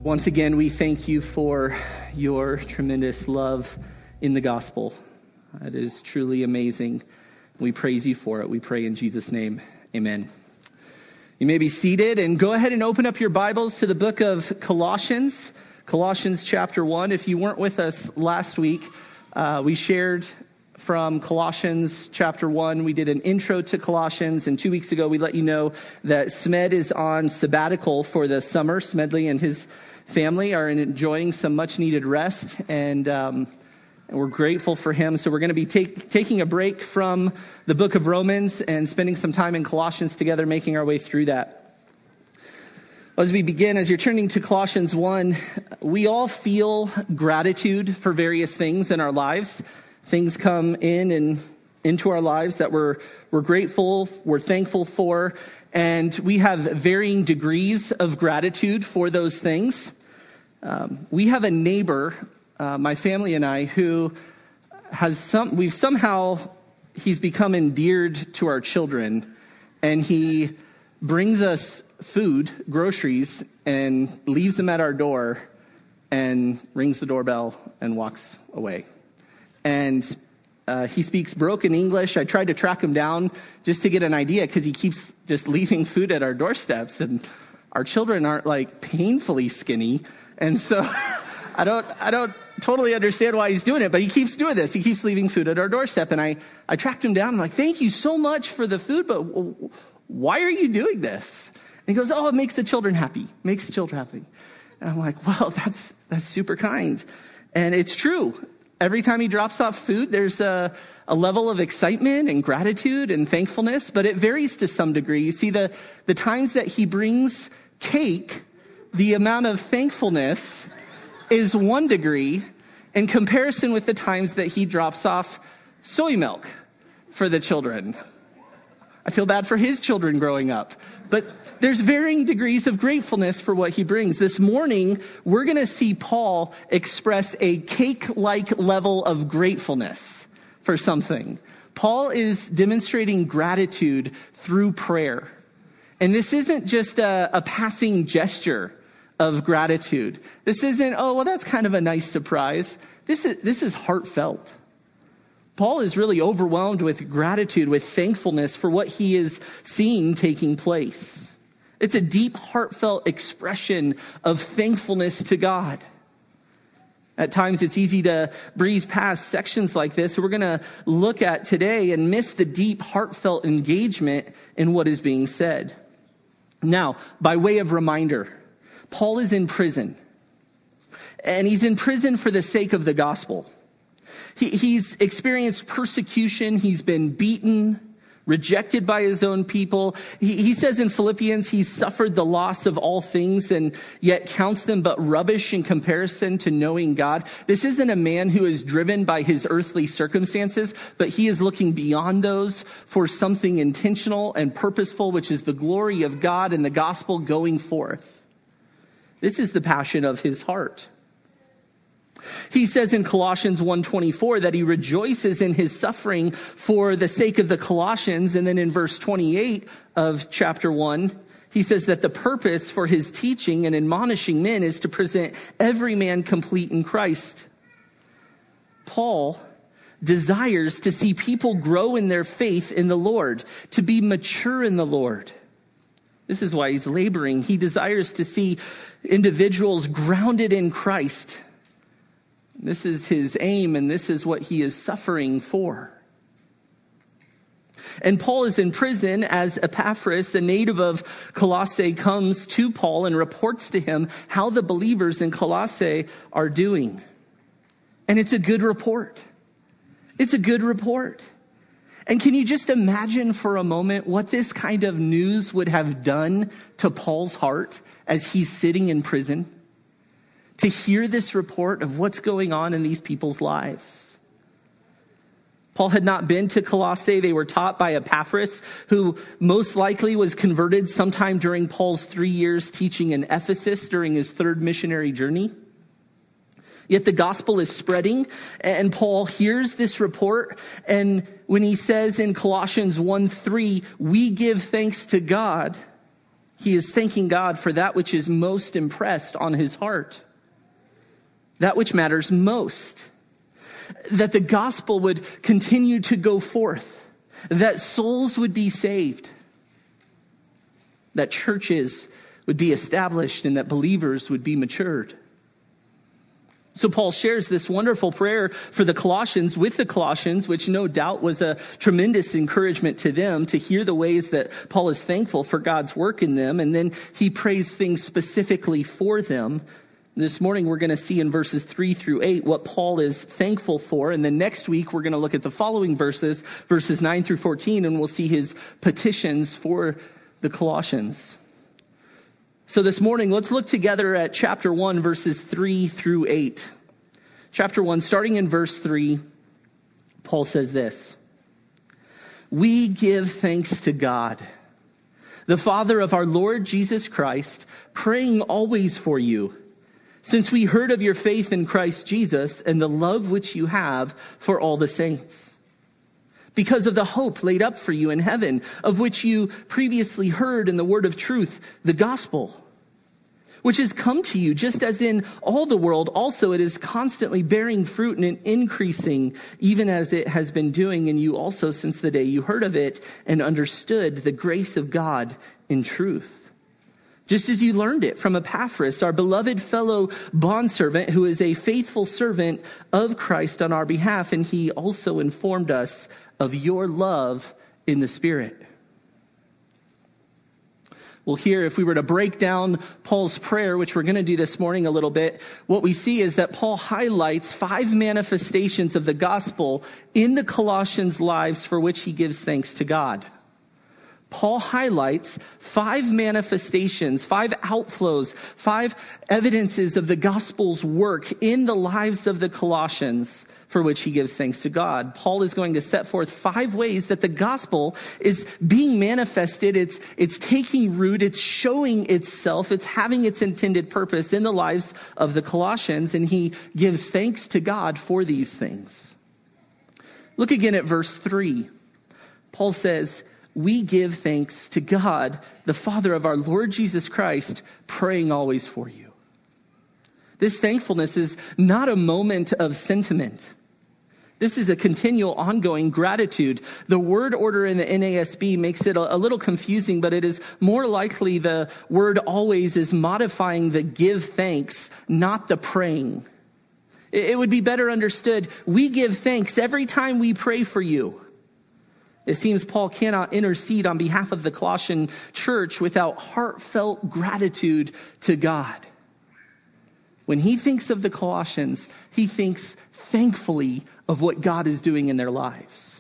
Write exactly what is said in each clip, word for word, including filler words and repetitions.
Once again, we thank you for your tremendous love in the gospel. It is truly amazing. We praise you for it. We pray in Jesus' name. Amen. You may be seated and go ahead and open up your Bibles to the book of Colossians, Colossians chapter one. If you weren't with us last week, uh, we shared from Colossians chapter one. We did an intro to Colossians, and two weeks ago we let you know that Smed is on sabbatical for the summer. Smedley and his family are enjoying some much needed rest, and um, and we're grateful for him. So we're going to be take, taking a break from the book of Romans and spending some time in Colossians together, making our way through that. As we begin, as you're turning to Colossians one, we all feel gratitude for various things in our lives. Things come in and into our lives that we're we're grateful, we're thankful for, and we have varying degrees of gratitude for those things. Um, we have a neighbor, uh, my family and I, who has some. We've somehow he's become endeared to our children, and he brings us food, groceries, and leaves them at our door, and rings the doorbell and walks away. And uh, he speaks broken English. I tried to track him down just to get an idea because he keeps just leaving food at our doorsteps. And our children aren't like painfully skinny. And so I don't I don't totally understand why he's doing it, but he keeps doing this. He keeps leaving food at our doorstep. And I, I tracked him down. I'm like, thank you so much for the food, but why are you doing this? And he goes, oh, it makes the children happy. Makes the children happy. And I'm like, well, that's that's super kind. And it's true. Every time he drops off food, there's a, a level of excitement and gratitude and thankfulness, but it varies to some degree. You see, the, the times that he brings cake, the amount of thankfulness is one degree in comparison with the times that he drops off soy milk for the children. I feel bad for his children growing up, but there's varying degrees of gratefulness for what he brings. This morning, we're going to see Paul express a cake-like level of gratefulness for something. Paul is demonstrating gratitude through prayer. And this isn't just a, a passing gesture of gratitude. This isn't, oh, well, that's kind of a nice surprise. This is, this is heartfelt. Paul is really overwhelmed with gratitude, with thankfulness for what he is seeing taking place. It's a deep, heartfelt expression of thankfulness to God. At times, it's easy to breeze past sections like this. We're going to look at today and miss the deep, heartfelt engagement in what is being said. Now, by way of reminder, Paul is in prison. And he's in prison for the sake of the gospel. He, he's experienced persecution. He's been beaten, rejected by his own people. He, he says in Philippians, he's suffered the loss of all things and yet counts them but rubbish in comparison to knowing God. This isn't a man who is driven by his earthly circumstances, but he is looking beyond those for something intentional and purposeful, which is the glory of God and the gospel going forth. This is the passion of his heart. He says in Colossians one twenty-four that he rejoices in his suffering for the sake of the Colossians. And then in verse twenty-eight of chapter one, he says that the purpose for his teaching and admonishing men is to present every man complete in Christ. Paul desires to see people grow in their faith in the Lord, to be mature in the Lord. This is why he's laboring. He desires to see individuals grounded in Christ. This is his aim, and this is what he is suffering for. And Paul is in prison as Epaphras, a native of Colossae, comes to Paul and reports to him how the believers in Colossae are doing. And it's a good report. It's a good report. And can you just imagine for a moment what this kind of news would have done to Paul's heart as he's sitting in prison? To hear this report of what's going on in these people's lives. Paul had not been to Colossae. They were taught by Epaphras, who most likely was converted sometime during Paul's three years teaching in Ephesus during his third missionary journey. Yet the gospel is spreading, and Paul hears this report. And when he says in Colossians one three, we give thanks to God, He is thanking God for that which is most impressed on his heart, that which matters most, that the gospel would continue to go forth, that souls would be saved, that churches would be established, and that believers would be matured. So Paul shares this wonderful prayer for the Colossians with the Colossians, which no doubt was a tremendous encouragement to them to hear the ways that Paul is thankful for God's work in them. And then he prays things specifically for them. This morning we're going to see in verses three through eight what Paul is thankful for. And then next week we're going to look at the following verses, verses nine through fourteen, and we'll see his petitions for the Colossians. So this morning, let's look together at chapter one, verses three through eight. Chapter one, starting in verse three, Paul says this: "We give thanks to God, the Father of our Lord Jesus Christ, praying always for you, since we heard of your faith in Christ Jesus and the love which you have for all the saints, because of the hope laid up for you in heaven, of which you previously heard in the word of truth, the gospel, which has come to you, just as in all the world also it is constantly bearing fruit and increasing, even as it has been doing in you also since the day you heard of it and understood the grace of God in truth. Just as you learned it from Epaphras, our beloved fellow bondservant, who is a faithful servant of Christ on our behalf, and he also informed us of your love in the Spirit." Well, here, if we were to break down Paul's prayer, which we're going to do this morning a little bit, what we see is that Paul highlights five manifestations of the gospel in the Colossians' lives for which he gives thanks to God. Paul highlights five manifestations, five outflows, five evidences of the gospel's work in the lives of the Colossians for which he gives thanks to God. Paul is going to set forth five ways that the gospel is being manifested. It's, it's taking root. It's showing itself. It's having its intended purpose in the lives of the Colossians. And he gives thanks to God for these things. Look again at verse three. Paul says, "We give thanks to God, the Father of our Lord Jesus Christ, praying always for you." This thankfulness is not a moment of sentiment. This is a continual, ongoing gratitude. The word order in the N A S B makes it a, a little confusing, but it is more likely the word always is modifying the give thanks, not the praying. It, it would be better understood, we give thanks every time we pray for you. It seems Paul cannot intercede on behalf of the Colossian church without heartfelt gratitude to God. When he thinks of the Colossians, he thinks thankfully of what God is doing in their lives.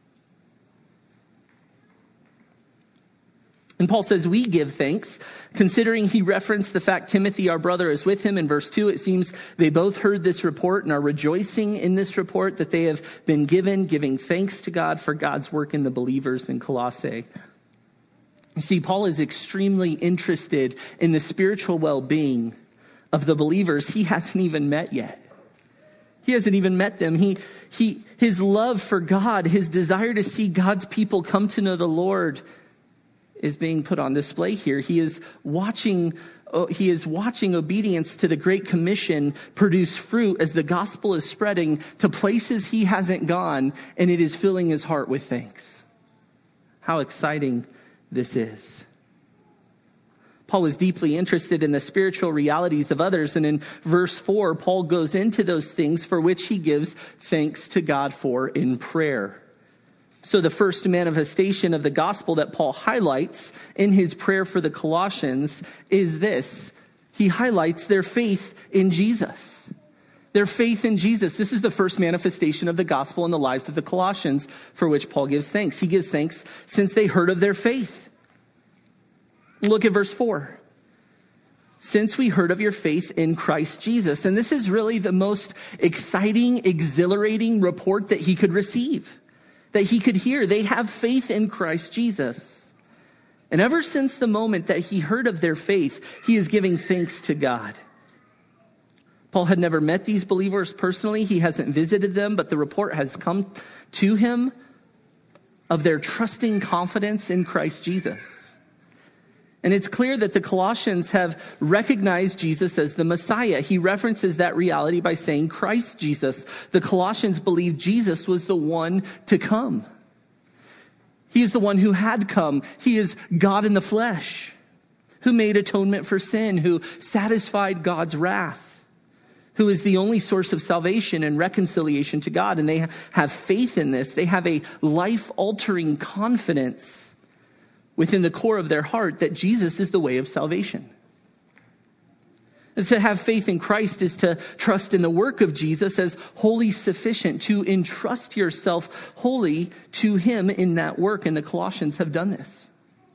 And Paul says we give thanks, considering he referenced the fact Timothy, our brother, is with him in verse two. It seems they both heard this report and are rejoicing in this report that they have been given, giving thanks to God for God's work in the believers in Colossae. You see, Paul is extremely interested in the spiritual well-being of the believers he hasn't even met yet. He hasn't even met them. He, he, his love for God, his desire to see God's people come to know the Lord is being put on display here. He is watching, oh, he is watching obedience to the Great Commission produce fruit as the gospel is spreading to places he hasn't gone, and it is filling his heart with thanks. How exciting this is. Paul is deeply interested in the spiritual realities of others. And in verse four, Paul goes into those things for which he gives thanks to God for in prayer. So the first manifestation of the gospel that Paul highlights in his prayer for the Colossians is this. He highlights their faith in Jesus. Their faith in Jesus. This is the first manifestation of the gospel in the lives of the Colossians for which Paul gives thanks. He gives thanks since they heard of their faith. Look at verse four. Since we heard of your faith in Christ Jesus. And this is really the most exciting, exhilarating report that he could receive, that he could hear. They have faith in Christ Jesus. And ever since the moment that he heard of their faith, he is giving thanks to God. Paul had never met these believers personally. He hasn't visited them, but the report has come to him of their trusting confidence in Christ Jesus. And it's clear that the Colossians have recognized Jesus as the Messiah. He references that reality by saying Christ Jesus. The Colossians believed Jesus was the one to come. He is the one who had come. He is God in the flesh, who made atonement for sin, who satisfied God's wrath, who is the only source of salvation and reconciliation to God. And they have faith in this. They have a life-altering confidence within the core of their heart that Jesus is the way of salvation. And to have faith in Christ is to trust in the work of Jesus as wholly sufficient, to entrust yourself wholly to him in that work. And the Colossians have done this.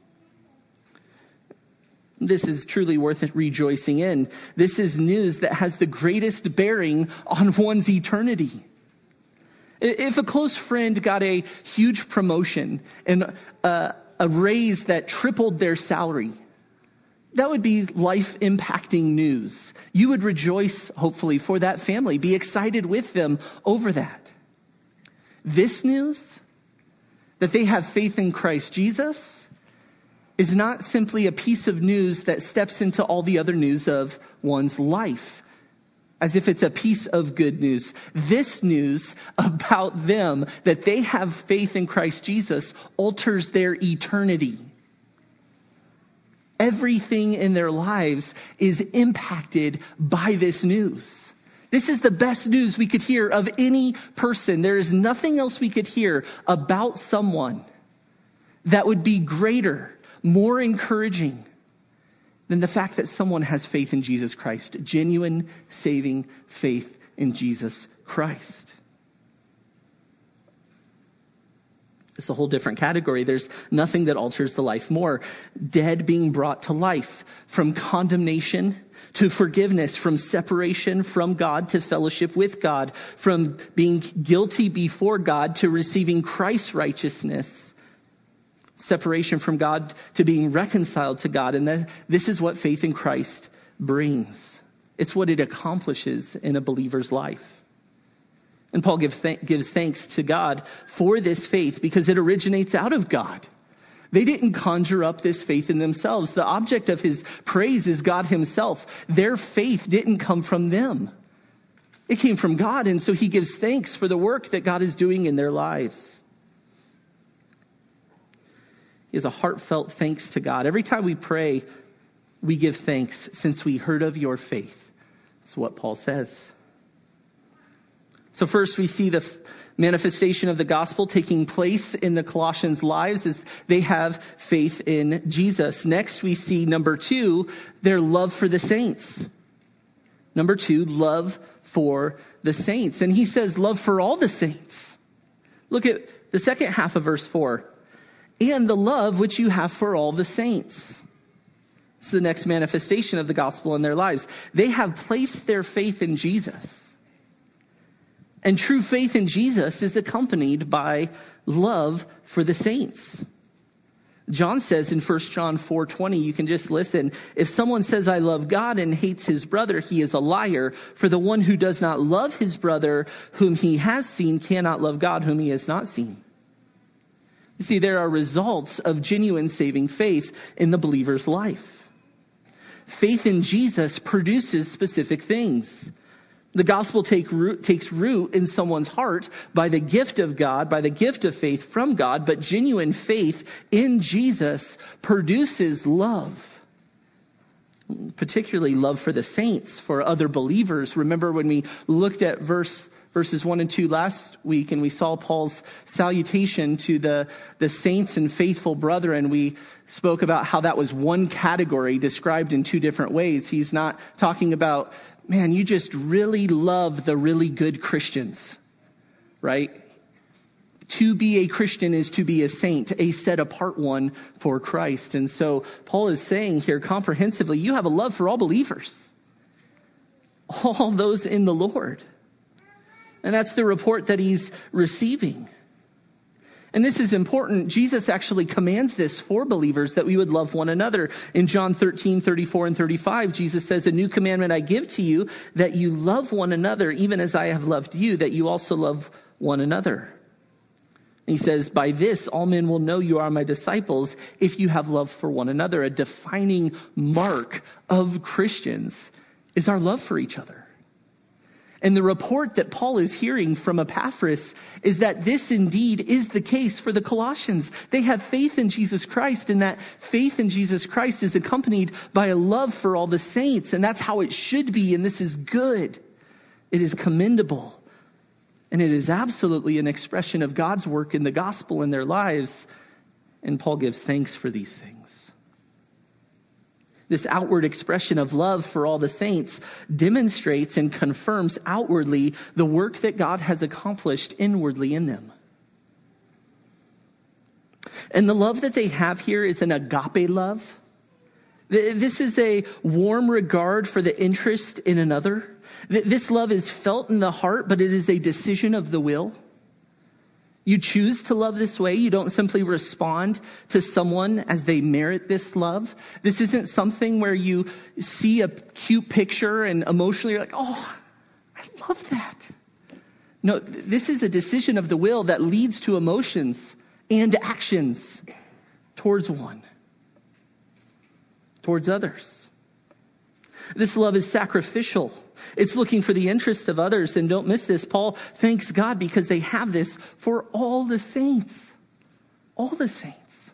This is truly worth rejoicing in. This is news that has the greatest bearing on one's eternity. If a close friend got a huge promotion and uh, a raise that tripled their salary, that would be life-impacting news. You would rejoice, hopefully, for that family, be excited with them over that. This news, that they have faith in Christ Jesus, is not simply a piece of news that steps into all the other news of one's life, as if it's a piece of good news. This news about them, that they have faith in Christ Jesus, alters their eternity. Everything in their lives is impacted by this news. This is the best news we could hear of any person. There is nothing else we could hear about someone that would be greater, more encouraging than the fact that someone has faith in Jesus Christ, genuine, saving faith in Jesus Christ. It's a whole different category. There's nothing that alters the life more. Dead being brought to life, from condemnation to forgiveness, from separation from God to fellowship with God, from being guilty before God to receiving Christ's righteousness. Separation from God to being reconciled to God. And that, this is what faith in Christ brings. It's what it accomplishes in a believer's life. And Paul give th- gives thanks to God for this faith because it originates out of God. They didn't conjure up this faith in themselves. The object of his praise is God himself. Their faith didn't come from them. It came from God. And so he gives thanks for the work that God is doing in their lives. Is a heartfelt thanks to God. Every time we pray, we give thanks since we heard of your faith. That's what Paul says. So first we see the f- manifestation of the gospel taking place in the Colossians' lives as they have faith in Jesus. Next we see, number two, their love for the saints. Number two, love for the saints. And he says love for all the saints. Look at the second half of verse four. And the love which you have for all the saints. It's the next manifestation of the gospel in their lives. They have placed their faith in Jesus. And true faith in Jesus is accompanied by love for the saints. John says in First John four twenty, you can just listen. If someone says, I love God and hates his brother, he is a liar. For the one who does not love his brother whom he has seen cannot love God whom he has not seen. You see, there are results of genuine saving faith in the believer's life. Faith in Jesus produces specific things. The gospel take root, takes root in someone's heart by the gift of God, by the gift of faith from God, but genuine faith in Jesus produces love. Particularly love for the saints, for other believers. Remember when we looked at verse Verses one and two last week, and we saw Paul's salutation to the, the saints and faithful brethren. We spoke about how that was one category described in two different ways. He's not talking about, man, you just really love the really good Christians, right? To be a Christian is to be a saint, a set apart one for Christ. And so Paul is saying here comprehensively, you have a love for all believers, all those in the Lord. And that's the report that he's receiving. And this is important. Jesus actually commands this for believers, that we would love one another. In John thirteen, thirty-four and thirty-five, Jesus says, a new commandment I give to you, that you love one another, even as I have loved you, that you also love one another. He says, by this, all men will know you are my disciples if you have love for one another. A defining mark of Christians is our love for each other. And the report that Paul is hearing from Epaphras is that this indeed is the case for the Colossians. They have faith in Jesus Christ, and that faith in Jesus Christ is accompanied by a love for all the saints. And that's how it should be, and this is good. It is commendable. And it is absolutely an expression of God's work in the gospel in their lives. And Paul gives thanks for these things. This outward expression of love for all the saints demonstrates and confirms outwardly the work that God has accomplished inwardly in them. And the love that they have here is an agape love. This is a warm regard for the interest in another. This love is felt in the heart, but it is a decision of the will. You choose to love this way. You don't simply respond to someone as they merit this love. This isn't something where you see a cute picture and emotionally you're like, oh, I love that. No, this is a decision of the will that leads to emotions and actions towards one, towards others. This love is sacrificial. It's looking for the interest of others. And don't miss this. Paul thanks God because they have this for all the saints. All the saints.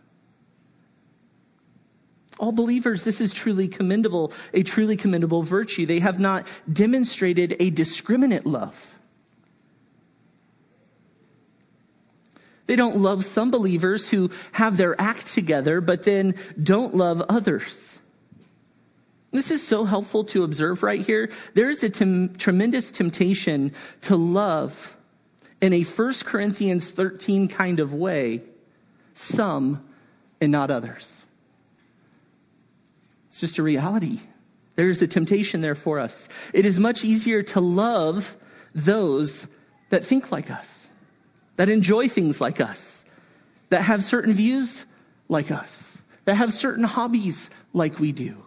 All believers, this is truly commendable, a truly commendable virtue. They have not demonstrated a discriminate love. They don't love some believers who have their act together, but then don't love others. This is so helpful to observe right here. There is a tem- tremendous temptation to love in a First Corinthians thirteen kind of way, some and not others. It's just a reality. There is a temptation there for us. It is much easier to love those that think like us, that enjoy things like us, that have certain views like us, that have certain hobbies like we do.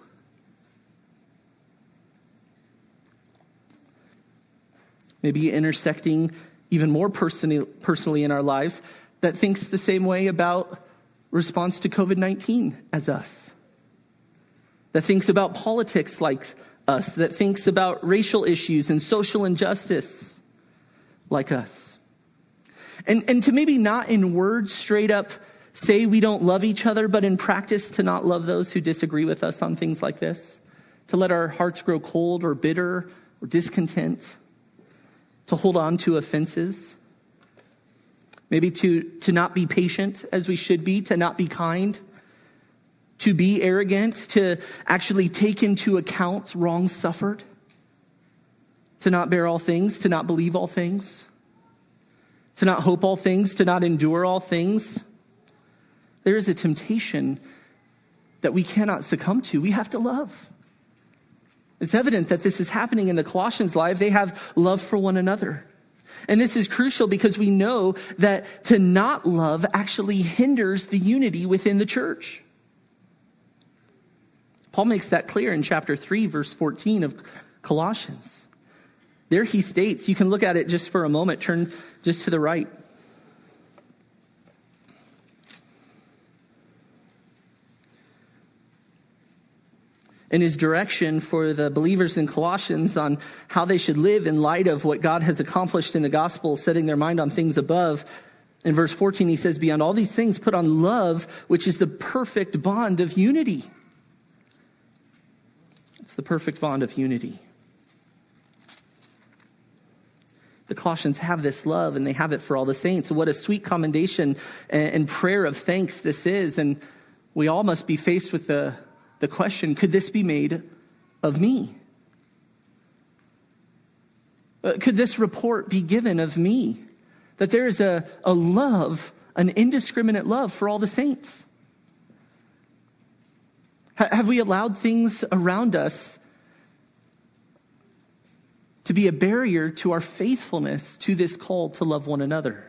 Maybe intersecting even more personally, personally in our lives, that thinks the same way about response to covid nineteen as us. That thinks about politics like us. That thinks about racial issues and social injustice like us. And, and to maybe not in words straight up say we don't love each other, but in practice to not love those who disagree with us on things like this. To let our hearts grow cold or bitter or discontent. To hold on to offenses, maybe to, to not be patient as we should be, to not be kind, to be arrogant, to actually take into account wrongs suffered, to not bear all things, to not believe all things, to not hope all things, to not endure all things. There is a temptation that we cannot succumb to. We have to love. It's evident that this is happening in the Colossians' life. They have love for one another. And this is crucial because we know that to not love actually hinders the unity within the church. Paul makes that clear in chapter three, verse fourteen of Colossians. There he states, you can look at it just for a moment, turn just to the right. In his direction for the believers in Colossians on how they should live in light of what God has accomplished in the gospel, setting their mind on things above. In verse fourteen, he says, beyond all these things, put on love, which is the perfect bond of unity. It's the perfect bond of unity. The Colossians have this love, and they have it for all the saints. What a sweet commendation and prayer of thanks this is. And we all must be faced with the The question, could this be made of me? Uh, could this report be given of me? That there is a, a love, an indiscriminate love for all the saints. H- have we allowed things around us to be a barrier to our faithfulness to this call to love one another?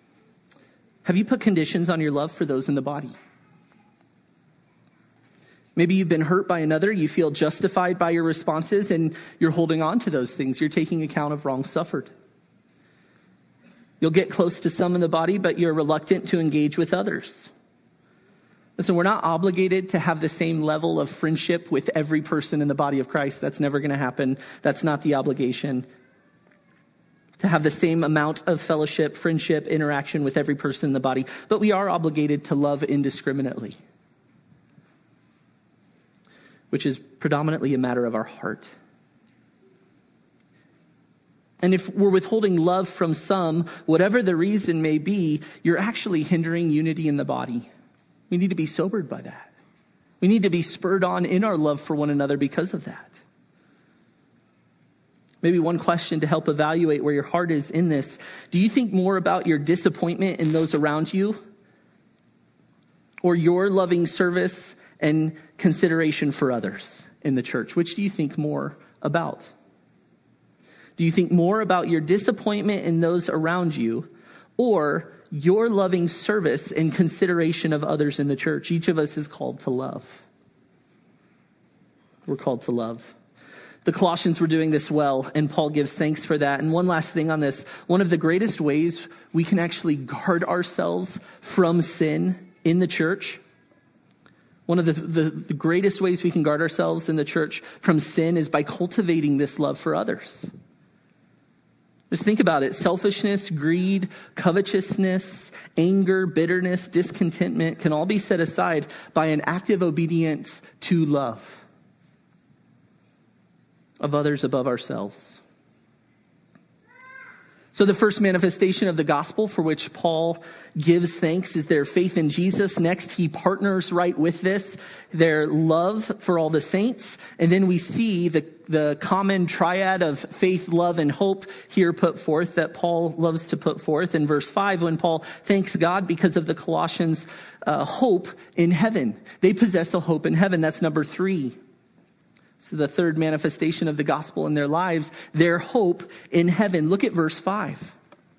Have you put conditions on your love for those in the body? Maybe you've been hurt by another. You feel justified by your responses, and you're holding on to those things. You're taking account of wrong suffered. You'll get close to some in the body, but you're reluctant to engage with others. Listen, we're not obligated to have the same level of friendship with every person in the body of Christ. That's never going to happen. That's not the obligation. To have the same amount of fellowship, friendship, interaction with every person in the body. But we are obligated to love indiscriminately, which is predominantly a matter of our heart. And if we're withholding love from some, whatever the reason may be, you're actually hindering unity in the body. We need to be sobered by that. We need to be spurred on in our love for one another because of that. Maybe one question to help evaluate where your heart is in this. Do you think more about your disappointment in those around you, or your loving service and consideration for others in the church? Which do you think more about? Do you think more about your disappointment in those around you, or your loving service and consideration of others in the church? Each of us is called to love. We're called to love. The Colossians were doing this well, and Paul gives thanks for that. And one last thing on this. One of the greatest ways we can actually guard ourselves from sin in the church, one of the, the, the greatest ways we can guard ourselves in the church from sin is by cultivating this love for others. Just think about it. Selfishness, greed, covetousness, anger, bitterness, discontentment can all be set aside by an active obedience to love of others above ourselves. So the first manifestation of the gospel for which Paul gives thanks is their faith in Jesus. Next, he partners right with this, their love for all the saints. And then we see the, the common triad of faith, love, and hope here put forth that Paul loves to put forth in verse five when Paul thanks God because of the Colossians' uh, hope in heaven. They possess a hope in heaven. That's number three. So the third manifestation of the gospel in their lives, their hope in heaven. Look at verse five.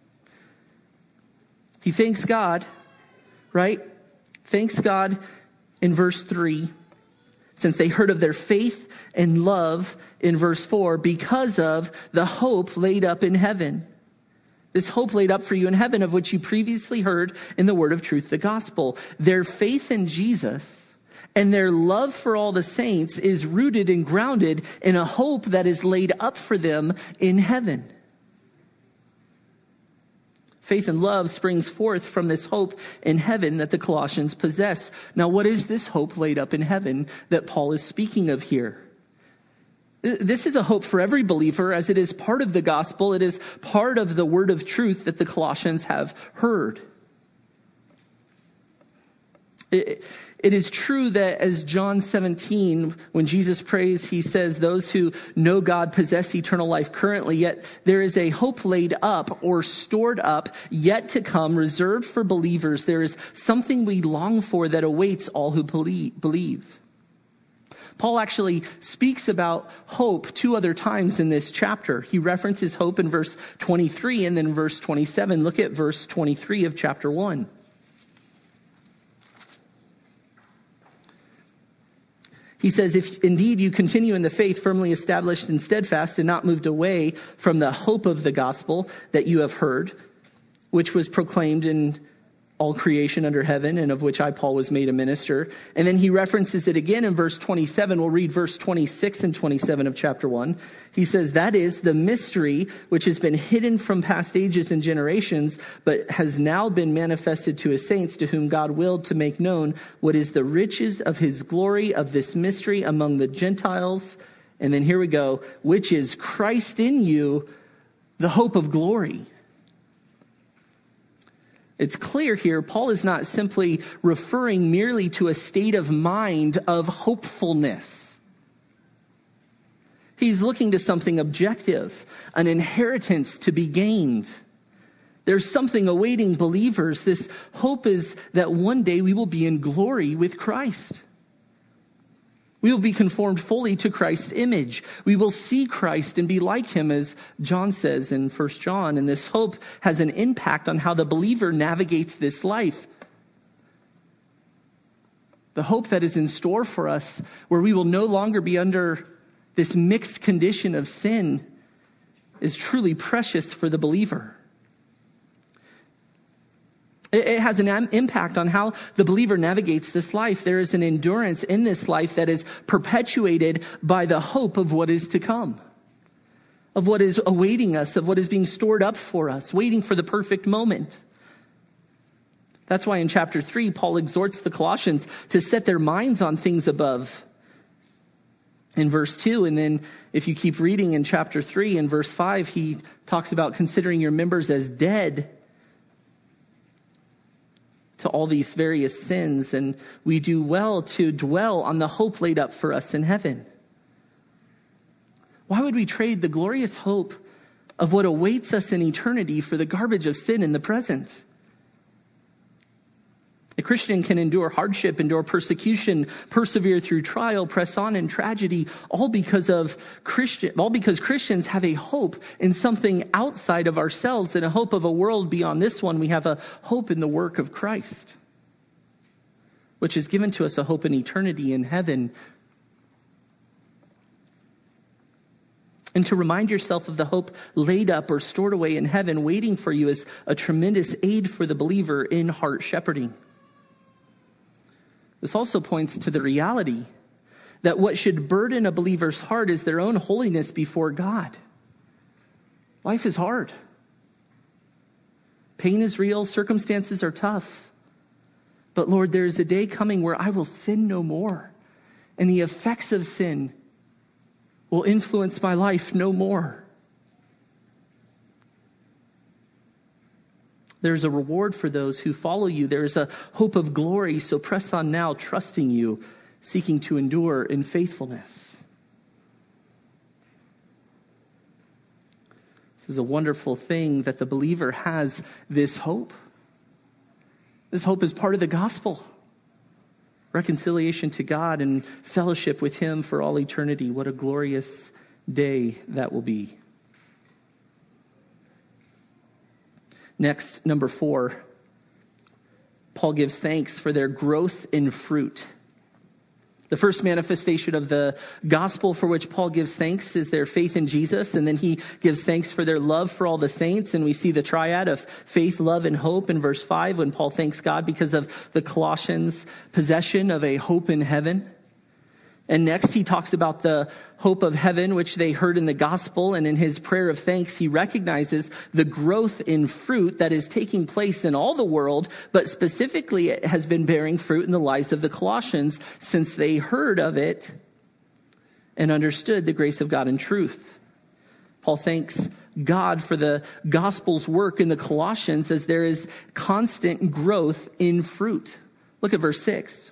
He thanks God, right? Thanks God in verse three, since they heard of their faith and love in verse four, because of the hope laid up in heaven. This hope laid up for you in heaven, of which you previously heard in the word of truth, the gospel. Their faith in Jesus and their love for all the saints is rooted and grounded in a hope that is laid up for them in heaven. Faith and love springs forth from this hope in heaven that the Colossians possess. Now, what is this hope laid up in heaven that Paul is speaking of here? This is a hope for every believer, as it is part of the gospel. It is part of the word of truth that the Colossians have heard. It, It is true that as John seventeen, when Jesus prays, he says, those who know God possess eternal life currently, yet there is a hope laid up or stored up yet to come, reserved for believers. There is something we long for that awaits all who believe. Paul actually speaks about hope two other times in this chapter. He references hope in verse twenty-three and then verse twenty-seven. Look at verse twenty-three of chapter one. He says, if indeed you continue in the faith firmly established and steadfast and not moved away from the hope of the gospel that you have heard, which was proclaimed in all creation under heaven, and of which I, Paul, was made a minister. And then he references it again in verse twenty-seven. We'll read verse twenty-six and twenty-seven of chapter one. He says, that is the mystery which has been hidden from past ages and generations, but has now been manifested to his saints, to whom God willed to make known what is the riches of his glory of this mystery among the Gentiles. And then here we go, which is Christ in you, the hope of glory. It's clear here, Paul is not simply referring merely to a state of mind of hopefulness. He's looking to something objective, an inheritance to be gained. There's something awaiting believers. This hope is that one day we will be in glory with Christ. We will be conformed fully to Christ's image. We will see Christ and be like him, as John says in First John. And this hope has an impact on how the believer navigates this life. the hope that is in store for us, where we will no longer be under this mixed condition of sin, is truly precious for the believer. It has an impact on how the believer navigates this life. There is an endurance in this life that is perpetuated by the hope of what is to come, of what is awaiting us, of what is being stored up for us, waiting for the perfect moment. That's why in chapter three, Paul exhorts the Colossians to set their minds on things above in verse two. And then if you keep reading in chapter three, in verse five, he talks about considering your members as dead to all these various sins, and we do well to dwell on the hope laid up for us in heaven. Why would we trade the glorious hope of what awaits us in eternity for the garbage of sin in the present? A Christian can endure hardship, endure persecution, persevere through trial, press on in tragedy, all because of Christian, all because Christians have a hope in something outside of ourselves and a hope of a world beyond this one. We have a hope in the work of Christ, which has given to us a hope in eternity in heaven. And to remind yourself of the hope laid up or stored away in heaven, waiting for you, is a tremendous aid for the believer in heart shepherding. This also points to the reality that what should burden a believer's heart is their own holiness before God. Life is hard. Pain is real. Circumstances are tough. But Lord, there is a day coming where I will sin no more, and the effects of sin will influence my life no more. There's a reward for those who follow you. There is a hope of glory. So press on now, trusting you, seeking to endure in faithfulness. This is a wonderful thing that the believer has this hope. This hope is part of the gospel. Reconciliation to God and fellowship with him for all eternity. What a glorious day that will be. Next, number four, Paul gives thanks for their growth in fruit. The first manifestation of the gospel for which Paul gives thanks is their faith in Jesus. And then he gives thanks for their love for all the saints. And we see the triad of faith, love, and hope in verse five when Paul thanks God because of the Colossians' possession of a hope in heaven. And next he talks about the hope of heaven, which they heard in the gospel. And in his prayer of thanks, he recognizes the growth in fruit that is taking place in all the world, but specifically it has been bearing fruit in the lives of the Colossians since they heard of it and understood the grace of God in truth. Paul thanks God for the gospel's work in the Colossians as there is constant growth in fruit. Look at verse six.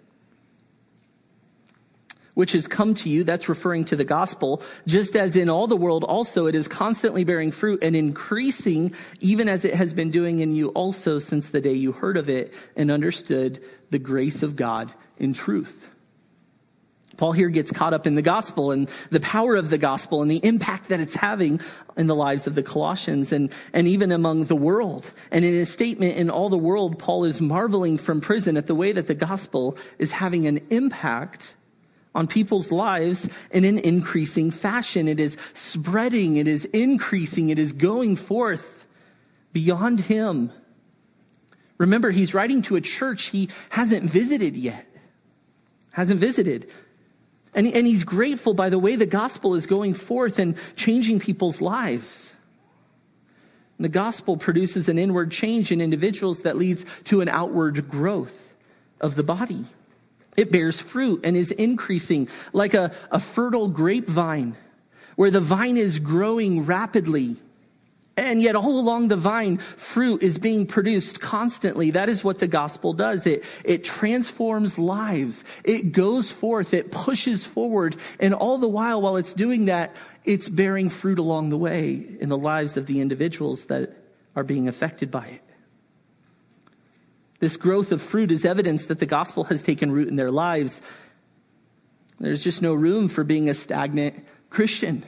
Which has come to you, that's referring to the gospel, just as in all the world also it is constantly bearing fruit and increasing, even as it has been doing in you also since the day you heard of it and understood the grace of God in truth. Paul here gets caught up in the gospel and the power of the gospel and the impact that it's having in the lives of the Colossians and, and even among the world. And in his statement, in all the world, Paul is marveling from prison at the way that the gospel is having an impact on people's lives in an increasing fashion. It is spreading, it is increasing, it is going forth beyond him. Remember, he's writing to a church he hasn't visited yet. Hasn't visited. And, and he's grateful by the way the gospel is going forth and changing people's lives. And the gospel produces an inward change in individuals that leads to an outward growth of the body. It bears fruit and is increasing like a, a fertile grapevine where the vine is growing rapidly. And yet all along the vine, fruit is being produced constantly. That is what the gospel does. It, it transforms lives. It goes forth. It pushes forward. And all the while, while it's doing that, it's bearing fruit along the way in the lives of the individuals that are being affected by it. This growth of fruit is evidence that the gospel has taken root in their lives. There's just no room for being a stagnant Christian.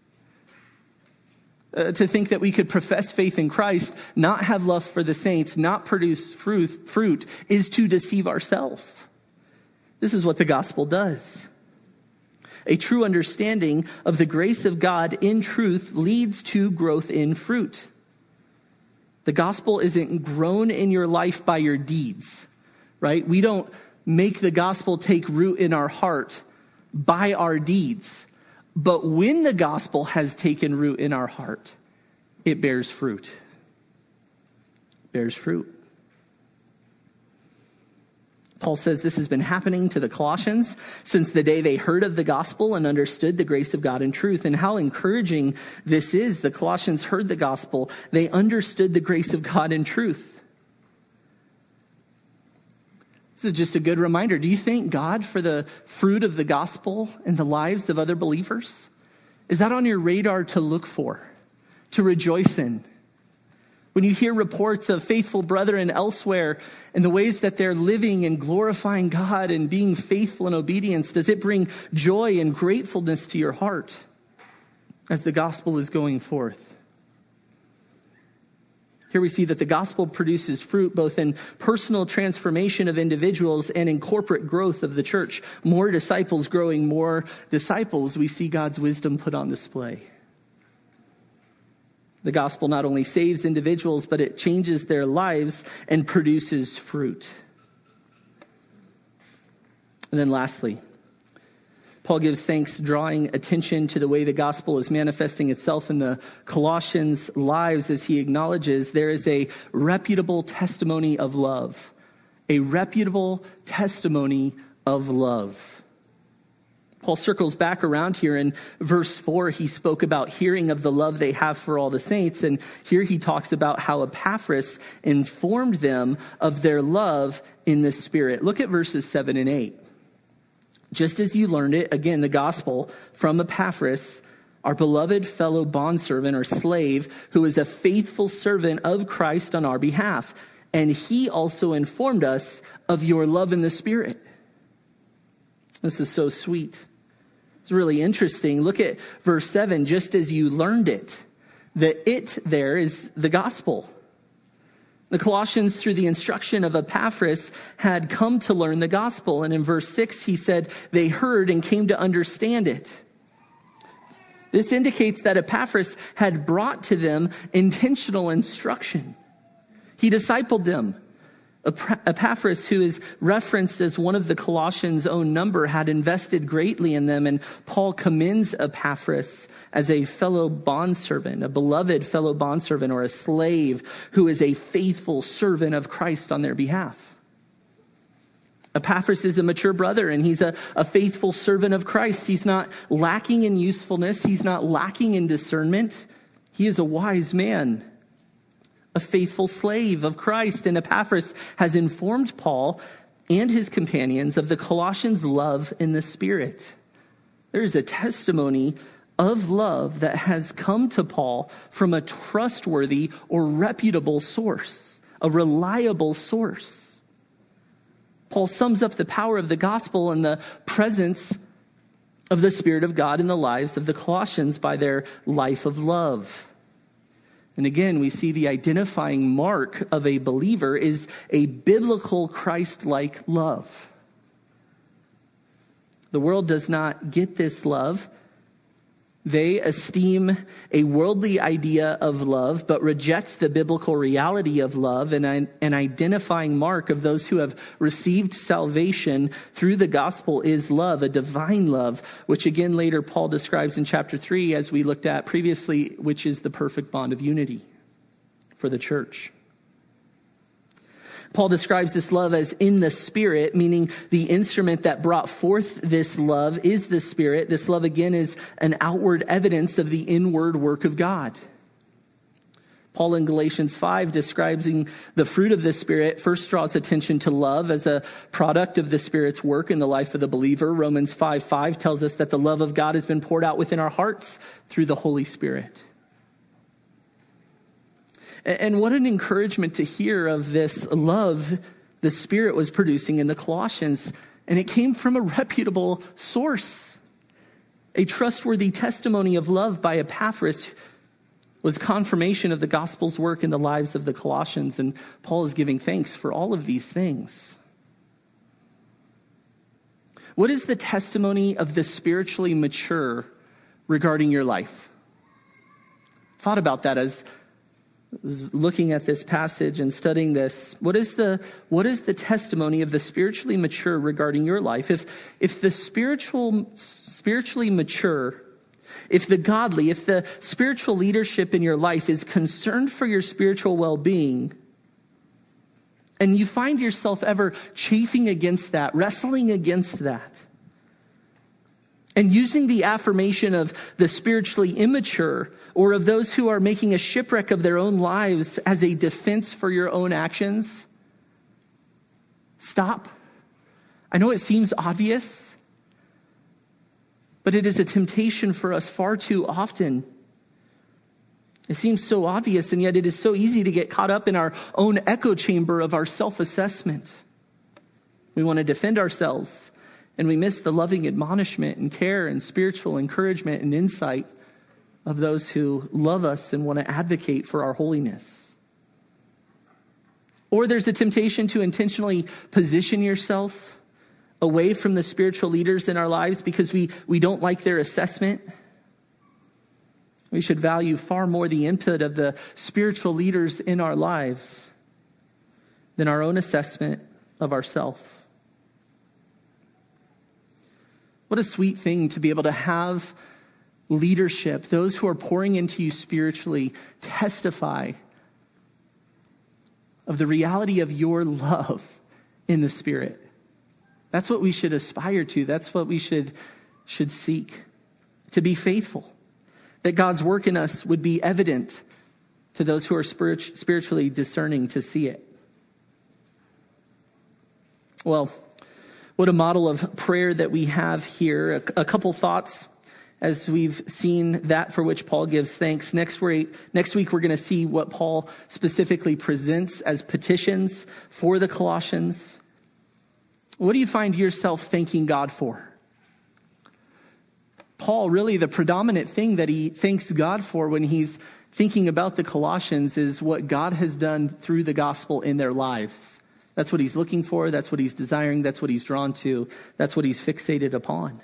Uh, to think that we could profess faith in Christ, not have love for the saints, not produce fruit, fruit is to deceive ourselves. This is what the gospel does. A true understanding of the grace of God in truth leads to growth in fruit. The gospel isn't grown in your life by your deeds, right? We don't make the gospel take root in our heart by our deeds. But when the gospel has taken root in our heart, it bears fruit. It bears fruit. Paul says this has been happening to the Colossians since the day they heard of the gospel and understood the grace of God in truth. And how encouraging this is. The Colossians heard the gospel. They understood the grace of God in truth. This is just a good reminder. Do you thank God for the fruit of the gospel in the lives of other believers? Is that on your radar to look for, to rejoice in? When you hear reports of faithful brethren elsewhere and the ways that they're living and glorifying God and being faithful in obedience, does it bring joy and gratefulness to your heart as the gospel is going forth? Here we see that the gospel produces fruit both in personal transformation of individuals and in corporate growth of the church. More disciples growing more disciples, we see God's wisdom put on display. The gospel not only saves individuals, but it changes their lives and produces fruit. And then lastly, Paul gives thanks, drawing attention to the way the gospel is manifesting itself in the Colossians' lives as he acknowledges there is a reputable testimony of love. A reputable testimony of love. Paul circles back around here in verse four. He spoke about hearing of the love they have for all the saints. And here he talks about how Epaphras informed them of their love in the Spirit. Look at verses seven and eight. Just as you learned it, again, the gospel from Epaphras, our beloved fellow bondservant or slave, who is a faithful servant of Christ on our behalf. And he also informed us of your love in the Spirit. This is so sweet. It's really interesting. Look at verse seven. Just as you learned it. The it there is the gospel. The Colossians, through the instruction of Epaphras, had come to learn the gospel. And in verse six, he said they heard and came to understand it. This indicates that Epaphras had brought to them intentional instruction. He discipled them. Epaphras, who is referenced as one of the Colossians' own number, had invested greatly in them, and Paul commends Epaphras as a fellow bondservant, a beloved fellow bondservant or a slave who is a faithful servant of Christ on their behalf. Epaphras is a mature brother, and he's a, a faithful servant of Christ. He's not lacking in usefulness. He's not lacking in discernment. He is a wise man, a faithful slave of Christ. And Epaphras has informed Paul and his companions of the Colossians' love in the Spirit. There is a testimony of love that has come to Paul from a trustworthy or reputable source, a reliable source. Paul sums up the power of the gospel and the presence of the Spirit of God in the lives of the Colossians by their life of love. And again, we see the identifying mark of a believer is a biblical Christ-like love. The world does not get this love. They esteem a worldly idea of love, but reject the biblical reality of love. And an identifying mark of those who have received salvation through the gospel is love, a divine love, which again later Paul describes in chapter three, as we looked at previously, which is the perfect bond of unity for the church. Paul describes this love as in the Spirit, meaning the instrument that brought forth this love is the Spirit. This love, again, is an outward evidence of the inward work of God. Paul in Galatians five, describing the fruit of the Spirit, first draws attention to love as a product of the Spirit's work in the life of the believer. Romans five five tells us that the love of God has been poured out within our hearts through the Holy Spirit. And what an encouragement to hear of this love the Spirit was producing in the Colossians. And it came from a reputable source. A trustworthy testimony of love by Epaphras was confirmation of the gospel's work in the lives of the Colossians. And Paul is giving thanks for all of these things. What is the testimony of the spiritually mature regarding your life? Thought about that as I was looking at this passage and studying this. What is the what is the testimony of the spiritually mature regarding your life? If if the spiritual spiritually mature, if the godly, if the spiritual leadership in your life is concerned for your spiritual well-being, and you find yourself ever chafing against that, wrestling against that, and using the affirmation of the spiritually immature or of those who are making a shipwreck of their own lives as a defense for your own actions, stop. I know it seems obvious, but it is a temptation for us far too often. It seems so obvious, and yet it is so easy to get caught up in our own echo chamber of our self-assessment. We want to defend ourselves, and we miss the loving admonishment and care and spiritual encouragement and insight of those who love us and want to advocate for our holiness. Or there's a temptation to intentionally position yourself away from the spiritual leaders in our lives because we, we don't like their assessment. We should value far more the input of the spiritual leaders in our lives than our own assessment of ourselves. What a sweet thing to be able to have leadership, those who are pouring into you spiritually, testify of the reality of your love in the Spirit. That's what we should aspire to. That's what we should, should seek. To be faithful. That God's work in us would be evident to those who are spirit, spiritually discerning to see it. Well, what a model of prayer that we have here. A, a couple thoughts as we've seen that for which Paul gives thanks. Next week, next week we're going to see what Paul specifically presents as petitions for the Colossians. What do you find yourself thanking God for? Paul, really the predominant thing that he thanks God for when he's thinking about the Colossians is what God has done through the gospel in their lives. That's what he's looking for. That's what he's desiring. That's what he's drawn to. That's what he's fixated upon.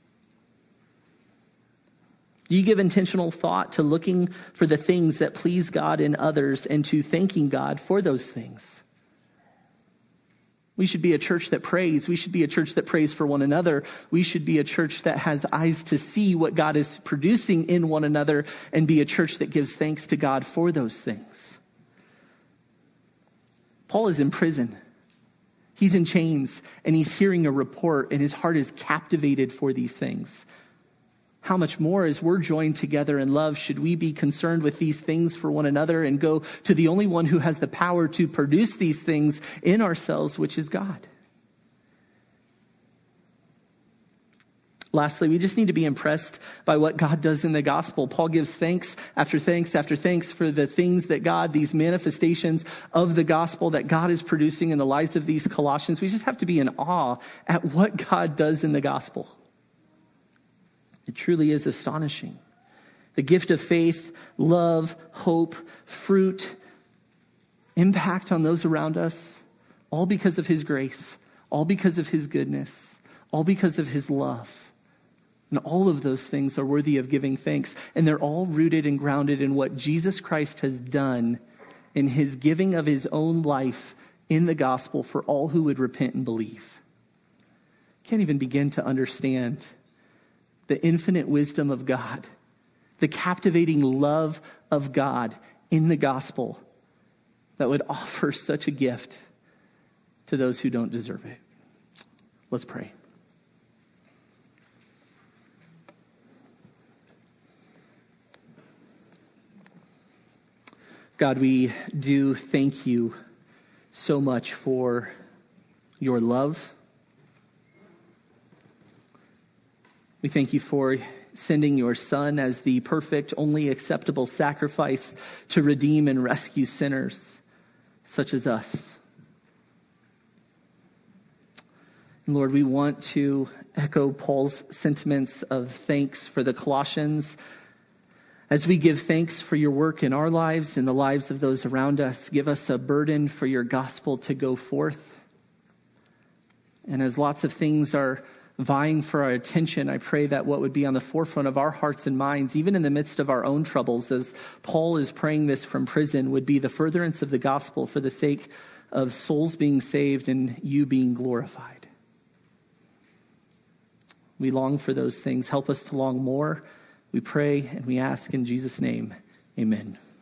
Do you give intentional thought to looking for the things that please God in others and to thanking God for those things? We should be a church that prays. We should be a church that prays for one another. We should be a church that has eyes to see what God is producing in one another and be a church that gives thanks to God for those things. Paul is in prison. He's in chains and he's hearing a report and his heart is captivated for these things. How much more as we're joined together in love should we be concerned with these things for one another and go to the only one who has the power to produce these things in ourselves, which is God. Lastly, we just need to be impressed by what God does in the gospel. Paul gives thanks after thanks after thanks for the things that God, these manifestations of the gospel that God is producing in the lives of these Colossians. We just have to be in awe at what God does in the gospel. It truly is astonishing. The gift of faith, love, hope, fruit, impact on those around us, all because of his grace, all because of his goodness, all because of his love. And all of those things are worthy of giving thanks. And they're all rooted and grounded in what Jesus Christ has done in his giving of his own life in the gospel for all who would repent and believe. Can't even begin to understand the infinite wisdom of God, the captivating love of God in the gospel that would offer such a gift to those who don't deserve it. Let's pray. God, we do thank you so much for your love. We thank you for sending your Son as the perfect, only acceptable sacrifice to redeem and rescue sinners such as us. And Lord, we want to echo Paul's sentiments of thanks for the Colossians. As we give thanks for your work in our lives and the lives of those around us, give us a burden for your gospel to go forth. And as lots of things are vying for our attention. I pray that what would be on the forefront of our hearts and minds, even in the midst of our own troubles, as Paul is praying this from prison, would be the furtherance of the gospel for the sake of souls being saved and you being glorified. We long for those things. Help us to long more. We pray and we ask in Jesus' name. Amen.